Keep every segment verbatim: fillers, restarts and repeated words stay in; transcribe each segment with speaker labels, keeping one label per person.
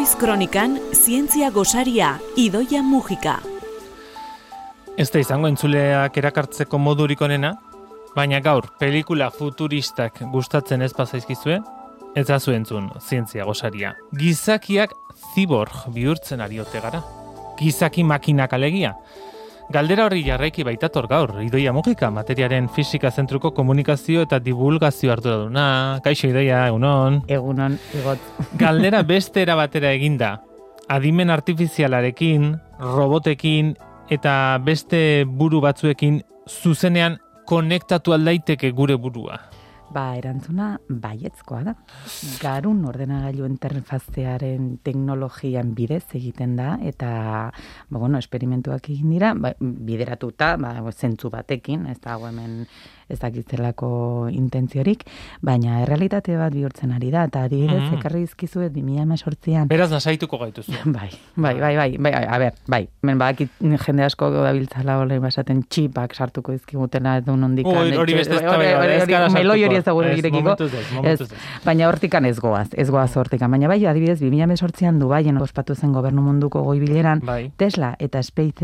Speaker 1: Naiz kronikan, zientzia gosaria, Idoia Mujika.
Speaker 2: Ez da izango entzuleak erakartzeko modurik onena, baina gaur pelikula futuristak gustatzen ez bazaizkizue, ez da entzun zientzia gosaria. Gizakiak ziborg bihurtzen ari ote gara. Gizaki makinak alegia. Galdera horri jarraiki baitator gaur, Idoia Mujika, materiaren fisika zentruko komunikazio eta divulgazio arduraduna. Kaixo Idoia, egunon.
Speaker 3: Egunon, egot.
Speaker 2: Galdera beste era batera eginda. Adimen artifizialarekin, robotekin eta beste buru batzuekin zuzenean konektatu aldaiteke gure burua.
Speaker 3: Ba, erantzuna baiezkoa da. Garun ordenagailu interfazearen teknologian bidez egiten da, eta, ba, bueno, esperimentuak egin dira, ba, bideratuta, ba, zentzu batekin, ez da, hemen ez dakitzelako intentziorik, baina errealitate bat bihurtzen ari da, eta adibidez, mm-hmm. ekarri dizkizuet bi mila hemezortzian.
Speaker 2: Beraz, nasaituko gaituzu.
Speaker 3: bai, bai, bai, bai, bai, a ber, bai. Men badakit jende asko dabiltzala hori basaten txipak sartuko dizkigutena edo nondikan.
Speaker 2: Ui, hori beste eztabaida,
Speaker 3: meloi hori ezagun irekiko. Baina hortikan ez goaz, ez goaz hortikan. Baina bai, adibidez, bi mila hemezortzian Dubaien ospatu zen gobernu munduko goi bileran, bai. Tesla eta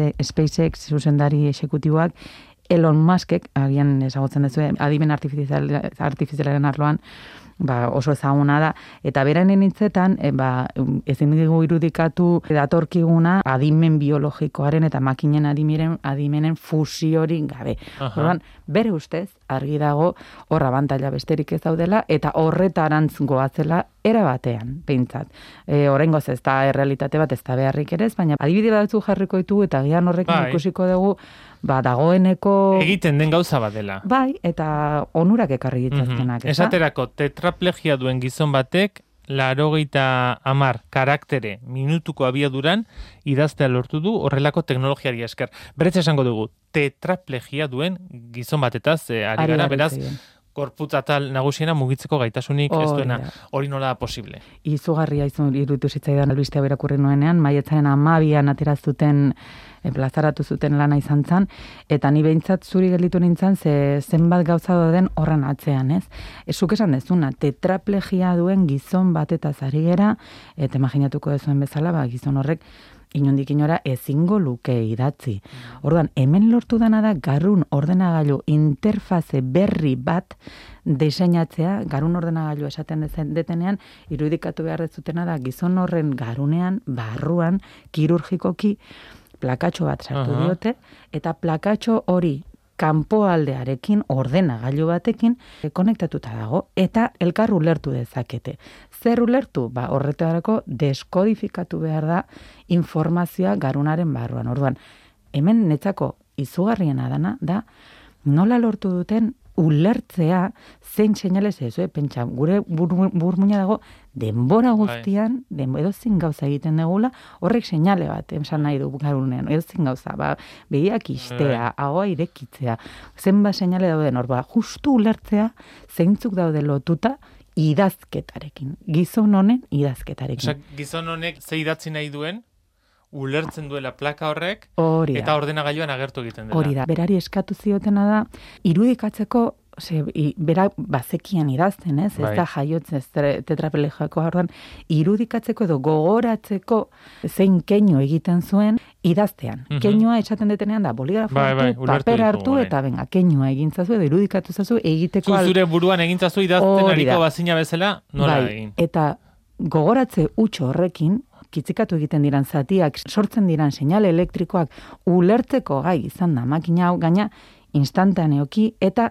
Speaker 3: SpaceX zuzendari exekutiboak Elon Muskek, agian ezagutzen duzu, adimen artifizial, artifizialaren arloan, ba, oso ezaguna da, eta beranen hitzetan, e, ba, ezin dugu irudikatu datorkiguna adimen biologikoaren eta makinen adimenen, adimenen fusiorik gabe. Orduan, bere ustez, argi dago, horra abantaila besterik ez daudela, eta horretarantz goazela era batean, behintzat. E, Oraingoz ez da errealitate bat, ez da beharrik ere ez, baina adibide batzu jarriko ditu, eta gian horrekin bai. Ikusiko dugu, ba, dagoeneko
Speaker 2: egiten den gauza bat dela.
Speaker 3: Bai, eta onurak ekarri ditzazkenak.
Speaker 2: Mm-hmm. Esaterako, tetraplegia duen gizon batek, laurogeita hamar karaktere minutuko abiaduran idaztea lortu du horrelako teknologiari esker. Beretz esango dugu, tetraplegia duen gizon batetaz, eh, ari gara, beraz, gorputz atal nagusiena mugitzeko gaitasunik ez duena. Hori nola da posible?
Speaker 3: Izugarria izan iruditu zitzaidan albistea berakurri nuenean, maietzaren amabian aterazuten plazaratu zuten lana izan zan, eta ni behintzat zuri gelditu nintzen, ze zenbat gauza den horren atzean, ez? Zuk esan dezuna, tetraplegia duen gizon batetaz ari gera, eta imaginatuko dezuen bezala, ba, gizon horrek inondik inora ezingo luke idatzi. Orduan, hemen lortu dana da garun ordenagailu interfaze berri bat diseinatzea, garun ordenagailu esaten detenean, irudikatu behar dezutena da gizon horren garunean, barruan, kirurgikoki, plakatxo bat sartu uh-huh. diote, eta plakatxo hori kanpoaldearekin, ordenagailu batekin, konektatuta dago, eta elkar ulertu dezakete. Zer ulertu? Ba, horretarako deskodifikatu behar da informazioa garunaren barruan. Orduan, hemen netzako izugarriena dana, da nola lortu duten ulertzea zein seinalez ez, eh? Pentsa, gure burmuina dago denbora guztian, denbo, edo zin gauza egiten degula, horrek seinale bat, esan nahi du garunean, edo zin gauza, ba, begiak istea, ahoa irekitzea, zenba seinale dauden hor, ba, justu ulertzea zeintzuk daude lotuta idazketarekin, gizon honen idazketarekin.
Speaker 2: Osa, gizon honek ze idatzi nahi duen, ulertzen duela plaka horrek,
Speaker 3: Hori
Speaker 2: eta ordenagailuan agertu egiten dela.
Speaker 3: Hori da, berari eskatu ziotena da, irudikatzeko, Ose, i, bera bazekian idazten, ez? Bai. Ez da jaiotzen ez tetraplegiakoa, orduan, irudikatzeko edo gogoratzeko zein keinu egiten zuen idaztean. Mm-hmm. Keinua esaten detenean da, boligrafo bai, hartu, bai, paper hartu, bai. Eta benga, keinua egintzazu edo irudikatu zazu egiteko...
Speaker 2: Zu zure buruan egintzazu idazten ariko bazina bezala, nola bai. Egin?
Speaker 3: Eta gogoratze utxo horrekin, kitzikatu egiten diran zatiak, sortzen diran seinale elektrikoak ulertzeko gai izan da makina hau, gaina instantaneoki, eta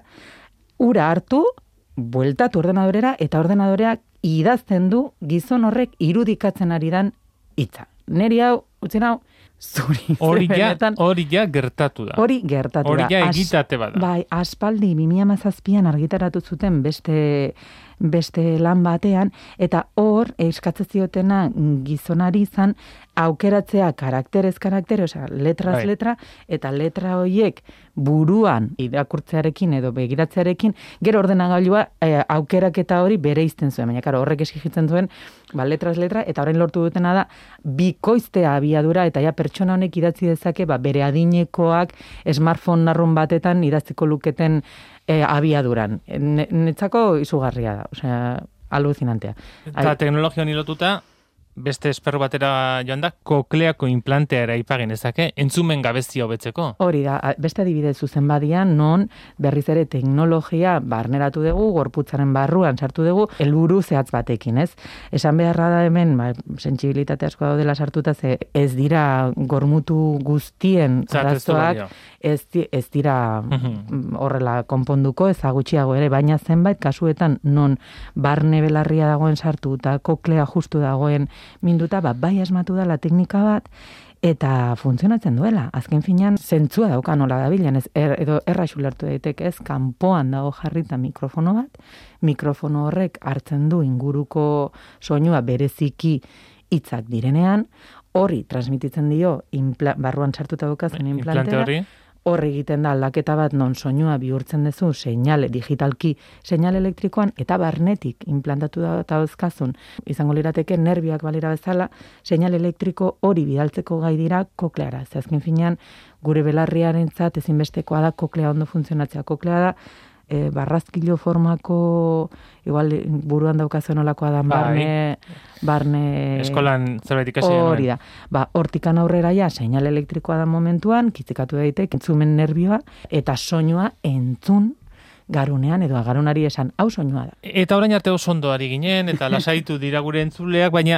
Speaker 3: ura hartu, bueltatu ordenadorera, eta ordenadoreak idazten du gizon horrek irudikatzen ari dan hitza. Neri hau, utzin hau, zuri.
Speaker 2: Hori ja, hori ja gertatu da.
Speaker 3: Hori gertatu da.
Speaker 2: Hori ja egitate bada.
Speaker 3: Bai, aspaldi bi mila hamazazpian argitaratu zuten beste beste lan batean, eta hor, eskatzen ziotena gizonari izan, aukeratzea karakterez karaktere, osea, letraz bai. letra, eta letra horiek buruan irakurtzearekin edo begiratzearekin, gero ordenagailua e, aukeraketa hori bere izten zuen, baina karo, horrek eskijitzen zuen, ba, letraz letra, eta orain lortu dutena da, bikoiztea abiadura, eta ja pertsona honek idatzi dezake, ba, bere adinekoak smartphone narrun batetan idatziko luketen e, abiaduran. Netzako izugarria da, osea, alucinantea.
Speaker 2: Eta teknologia honi lotuta, beste esparru batera joan da, kokleako implantea ere aipagen ezake, entzumen gabezia hobetzeko.
Speaker 3: Hori da, beste adibide zuzen badian, non berriz ere teknologia barneratu dugu, gorputzaren barruan sartu dugu, helburu zehatz batekin, ez? Esan beharra da hemen, ba, sentsibilitate asko daudela sartuta, ze ez dira gormutu guztien arazoak, ez, ez dira horrela konponduko, ezagutxiago ere, baina zenbait kasuetan non barne belarria dagoen sartu eta koklea justu dagoen minduta, ba, bai asmatu da la teknika bat, eta funtzionatzen duela. Azken finean, zentzua dauka nola dabilen, ez, er, edo erraxu lertu daiteke, ez, kanpoan dago jarrita mikrofono bat, mikrofono horrek hartzen du inguruko soinua bereziki hitzak direnean, horri transmititzen dio impla, barruan sartuta daukazen implantera, hori horri egiten da aldaketa bat non soinua bihurtzen duzu seinale digitalki, seinale elektrikoan eta barnetik implantatu da dauzkazun. Izango lirateke nerbioak balira bezala, seinale elektriko hori bidaltzeko gai dira kokleara. Ze azken finean gure belarriarentzat ezinbestekoa da koklea ondo funtzionatzea. Koklea da E, barrazkilo formako, igual buruan daukazuen olakoa da, barne, barne...
Speaker 2: Eskolan zerbait ikasi
Speaker 3: hori da. Ba, hortikan aurrera ja, seinale elektrikoa da momentuan, kitzikatu daiteke, entzumen nerbioa, eta soinua entzun garunean, edo garunari esan, hau soinua da.
Speaker 2: Eta orain arte oso ondo ari ginen, eta lasaitu dira gure entzuleak, baina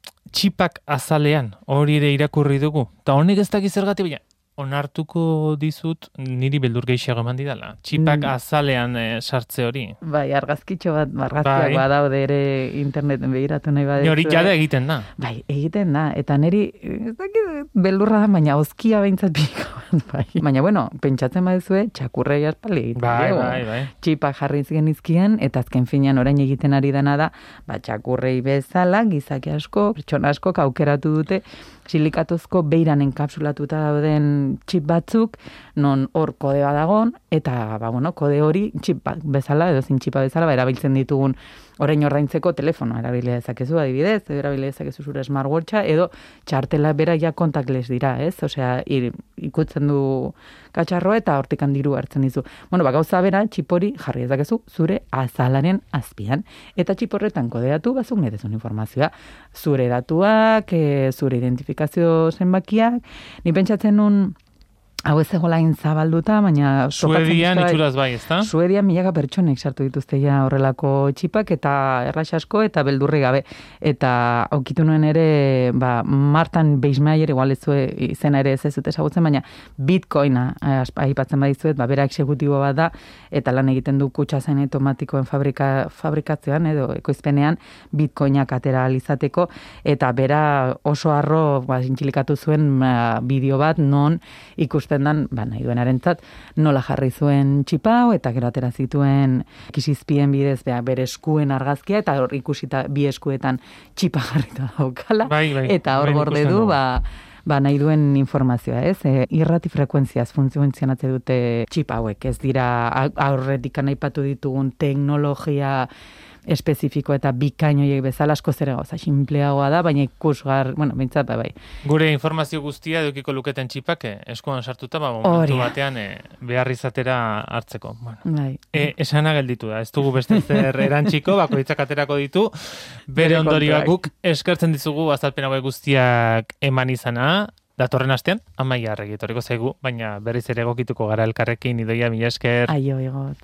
Speaker 2: txipak azalean, hori ere irakurri dugu. Eta honek ez dakiz zergatik, baina onartuko dizut niri beldur gehiago eman didala. Txipak mm. azalean e, sartze hori.
Speaker 3: Bai, argazkitxo bat, argazkiak bai. Badaude ere interneten begiratu nahi badezu.
Speaker 2: Hori jada egiten da.
Speaker 3: Bai, egiten da. Eta niri, ez dakit, beldurra da, baina ozkia behintzat piko bat, bai. Baina, bueno, pentsatzen badezue, txakurrei aspaldi egiten.
Speaker 2: Bai, bai, bai.
Speaker 3: Txipak jarri genizkien, eta azken finean orain egiten ari dena da, ba, txakurrei bezala, gizaki asko, pertsona asko aukeratu dute, silikatozko beiran enkapsulatuta dauden txip batzuk, non hor kode badagon, eta, ba, bueno, kode hori txip bezala, edo zin txipa bezala, ba, erabiltzen ditugun orain ordaintzeko telefonoa erabili dezakezu, adibidez, edo erabili dezakezu zure smartwatcha, edo txartela bera ja contactless dira, ez? Osea, ir, ikutzen du katxarroa eta hortikan diru hartzen dizu. Bueno, ba, gauza bera, txip hori jarri dezakezu zure azalaren azpian. Eta txip horretan kodeatu, bazuk nedezun informazioa. Zure datuak, e, zure identifikazio zenbakiak, ni pentsatzen nun hau ez egolain zabalduta, baina...
Speaker 2: Suedian itxuraz bai, ezta?
Speaker 3: Suedian milaka pertsonek sartu dituzte ja horrelako txipak, eta errax asko, eta beldurri gabe. Eta aukitu nuen ere, ba, Martin Beismeier, igual ez zue, izena ere ez ez dute ezagutzen, baina Bitcoina, aipatzen badizuet, ba, bera exekutibo bat da, eta lan egiten du kutxazen automatikoen fabrika, fabrikazioan, edo ekoizpenean, Bitcoinak atera alizateko, eta bera oso harro, ba, zintxilikatu zuen ba, bideo bat, non ikusten dan, ba, nahi duenarentzat, nola jarri zuen txipau, eta gero atera zituen kisizpien bidez, bea, bere eskuen argazkia, eta hor ikusita bi eskuetan txipa jarrita daukala,
Speaker 2: bai, bai,
Speaker 3: eta hor gorde du, ba, ba, nahi duen informazioa, ez? E, irrati frekuentziaz funtzionatze dute txip hauek, ez dira aurretik aipatu ditugun teknologia espezifiko eta bikainoiek bezala asko zera gauza, sinpleagoa da, baina ikusgar, bueno, bintzat, bai.
Speaker 2: Gure informazio guztia edukiko luketen txipak, eh, eskuan sartuta, ba, momentu batean eh, behar izatera hartzeko. Bueno.
Speaker 3: Bai.
Speaker 2: E, esana gelditu da, ez dugu beste zer erantziko, bakoitzak aterako ditu, bere ondorioak guk eskertzen dizugu azalpen hauek guztiak eman izana, datorren astean, Amaia Arregi etorriko zaigu, baina berriz ere egokituko gara elkarrekin, Idoia, mila esker.
Speaker 3: Aio, egot.